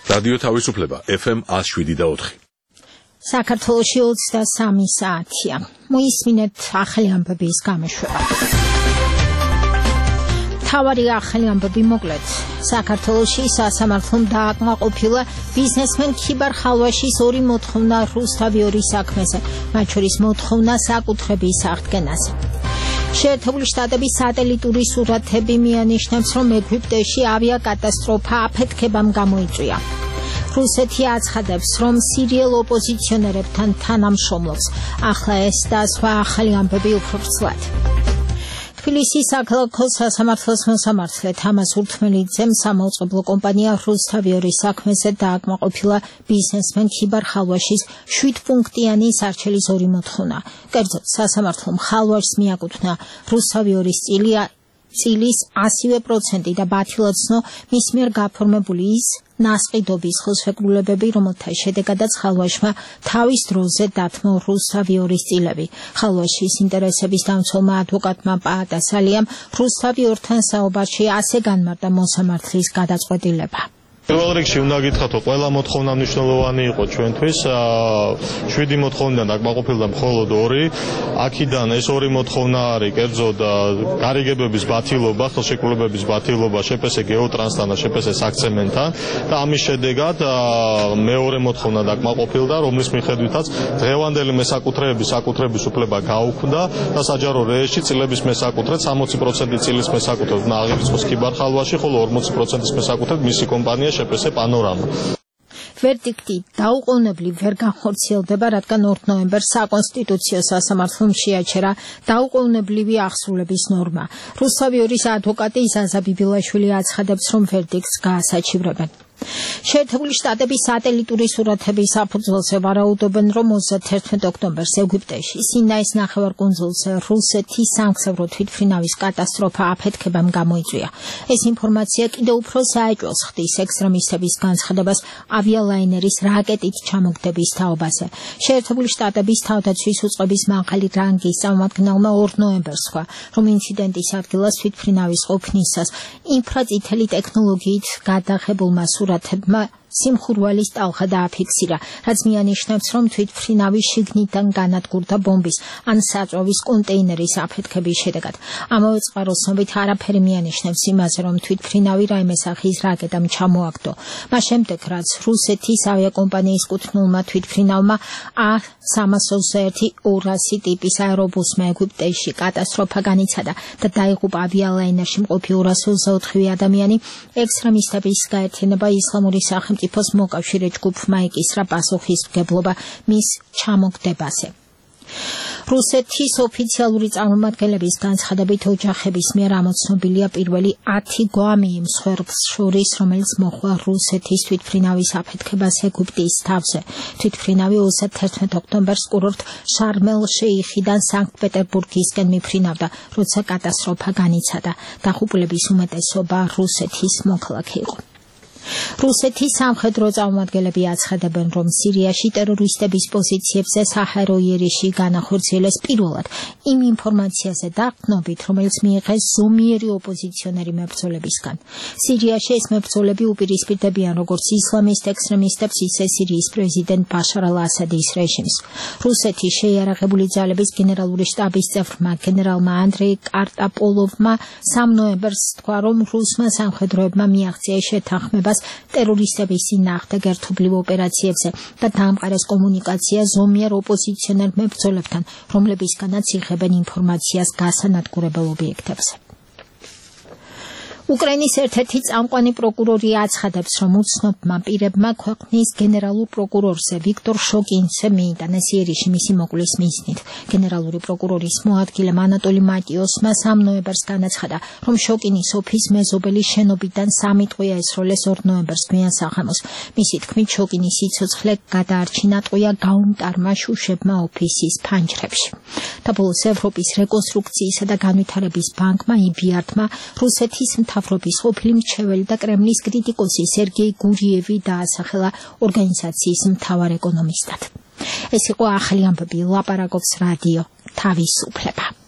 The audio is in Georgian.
რადიო თავისუფლება FM 107.4. საქართველოში 23 საათია. მოისმინეთ ახალი ამბების გამოშვება. თავარი ახალი ამბები მოკლედ. საქართველოში სასამართლომ დააკმაყოფილა ბიზნესმენ ქიბარ ხალვაშის ორი მოთხოვნა რუსთავიორის საქმეზე, მათ შორის მოთხოვნა საკუთრების აღდგენაზე. შეერთებული შტატების სატელიტური სურათები მიანიშნებს, რომ ეგვიპტეში ავიაკატასტროფა აფეთქებამ გამოიწვია. რუსეთი აცხადებს, რომ სირიელ ოპოზიციონერებთან თანამშრომლობს. ახლა ეს და სხვა ახალი ამბები უფრო ვრცლად. თბილისის საქალაქო სასამართლოს მოსამართლე თამას ურთმელიძემ სამაუწყებლო კომპანია რუსთავიორის საქმეზე დააკმაყოფილა ბიზნესმენ ქიბარ ხალვაშის 7 პუნქტიანი სარჩელის ორი მოთხოვნა. კერძოდ, სასამართლომ ხალვაშს მიაკუთვნა რუსთავიორის წილის 100% და ბათილად ცნო მის მიერ გაფორმებული ის ნასყიდობის ხელშეკრულებები, რომელთა შედეგადაც ხალვაშმა თავის დროზე დათმო რუსთავიორის წილები. ხალვაშის ინტერესების დამცველმა ადვოკატმა პაატასალიამ რუსთავიორთან საუბარში ასე განმარტა მოსამართლის გადაწყვეტილება. პირველ რიგში უნდა გითხრათ, რომ ყველა მოთხოვნა მნიშვნელოვანი იყო ჩვენთვის. 7 მოთხოვნიდან დაკმაყოფილდა მხოლოდ 2. აქედან ეს 2 მოთხოვნა არის კერძოდ გარიგებების ბათილობა, ხელშეკრულებების ბათილობა შპს გეოტრანსთან და შპს საქცემენტთან და ამის შედეგად მეორე მოთხოვნა დაკმაყოფილდა, რომლის მიხედვითაც დღევანდელი საკუთრების უფლება გაუქმდა და საჯარო რეესტრი წილების მესაკუთრედ 60% წილის მესაკუთრედ უნდა აღირიცხოს ქიბარ ხალვაში, ხოლო 40%-ის მესაკუთრედ მისი კომპანია შპს პანორამა. ვერდიქტი დაუყოვნებლივ ვერ განხორციელდება, რადგან 2 ნოემბერს საკონსტიტუციო სასამართლომ შეაჩერა დაუყოვნებლივი აღსრულების ნორმა. რუსთავიორის ადვოკატი ზაზა ბიბილაშვილი აცხადებს, რომ ვერდიქტს გაასაჩივრებენ. შეერთებული შტატების სატელიტური სურათების საფუძველზე ვარაუდობენ, რომ 31 ოქტომბერს ეგვიპტეში სინაის ნახევარკუნძულზე რუსეთის სამგზავრო თვითმფრინავის კატასტროფა აფეთქებამ გამოიწვია. ეს ინფორმაცია კიდევ უფრო საეჭვოს ხდის ექსტრემისტების განცხადებას ავიალაინერის რაკეტით ჩამოგდების თაობაზე. შეერთებული შტატების თავდაცვის უწყების მაღალი რანგის წარმომადგენელმა 2 ნოემბერს თქვა, რომ ინციდენტის ადგილას თვითმფრინავის ყოფნისას ინფრაწითელი ტექნოლოგიით გადაღებულმა სურათებმა სიმხურვალის ტალღა დააფიქსირა, რაც მიანიშნებს, რომ თვითმფრინავის შიგნიდან განადგურდა ბომბის ან საწვავის კონტეინერის აფეთქების შედეგად. ამავე წყაროს ცნობით არაფერი მიანიშნებს იმაზე, რომ თვითმფრინავი რაიმე სახის რაკეტამ ჩამოაგდო. მას შემდეგ, რაც რუსეთის ავიაკომპანიის კუთვნილმა თვითმფრინავმა A321-200 ტიპის აერობუსმა ეგვიპტეში კატასტროფა განიცადა და დაიღუპა ავიალაინერში მყოფი 224 ადამიანი, ექსტრემისტების გაერთიანება ისლამური სახელმწიფოს მოკავშირე ჯგუფმა ეკისრა პასუხისმგებლობა მის ჩამოგდებაზე. რუსეთის ოფიციალური წარმომადგენლების განცხადებით ოჯახების მიერ ამოცნობილია პირველი 10 გვამი იმ მსხვერპლს შორის, რომელიც მოხდა რუსეთის თვითმფრინავის აფეთქებას ეგვიპტის თავზე. თვითმფრინავი 31 ოქტომბერს კურორტ შარმელ-შეიხიდან სანქტ-პეტერბურგისკენ მიფრინავდა, როცა კატასტროფა განიცადა. დაღუპულების უმეტესობა რუსეთის მოქალაქე იყო. რუსეთის სამხედრო წარმომადგენლები აცხადებენ, რომ სირიაში ტერორისტების პოზიციებზე საჰაერო იერიში განახორციელეს პირველად იმ ინფორმაციაზე დაყრდნობით, რომელიც მიიღეს ზომიერი ოპოზიციონერი მებრძოლებისგან. სირიაში ეს მებრძოლები უპირისპირდებიან როგორც ისლამისტ ექსტრემისტებს, ისე სირიის პრეზიდენტ ბაშარ ალ-ასადის რეჟიმს. რუსეთის შეიარაღებული ძალების გენერალური შტაბის წევრმა გენერალმა ანდრეი კარტაპოლოვმა 3 ნოემბერს თქვა, რომ რუსმა სამხედროებმა მიაღწია შეთანხმებას ტერორისტების წინააღმდეგ ერთობლივ ოპერაციებზე და დაამყარეს კომუნიკაცია ზომიერ ოპოზიციონერ მებრძოლებთან, რომლებისგანაც იღებენ ინფორმაციას გასანადგურებელ ობიექტებზე. უკრაინის ერთ-ერთი წამყვანი პროკურორი აცხადებს, რომ უცნობმა პირებმა ქვეყნის გენერალურ პროკურორზე ვიქტორ შოკინზე მიიტანეს იერიში მისი მოკვლის მიზნით. გენერალური პროკურორის მოადგილემ ანატოლი მატიოსმა 3 ნოემბერს განაცხადა, რომ შოკინის ოფის მეზობელი შენობიდან 3 ტყვია ესროლეს 2 ნოემბერს თვიან სახანოს. მისი თქმით, შოკინის სიცოცხლე გადაარჩინა ტყვია გაუმტარმა შუშებმა ოფისის ფანჯრებში. და ბოლოს ევროპის რეკონსტრუქციისა და განვითარების ბანკმა EBRD-მა რუსეთის მთავრობის ყოფილი მრჩეველი და კრემლის კრიტიკოსი სერგეი გურიევი დაასახელა ორგანიზაციის მთავარ ეკონომისტად. ეს იყო ახალი ამბები, ლაპარაკობს რადიო თავისუფლება.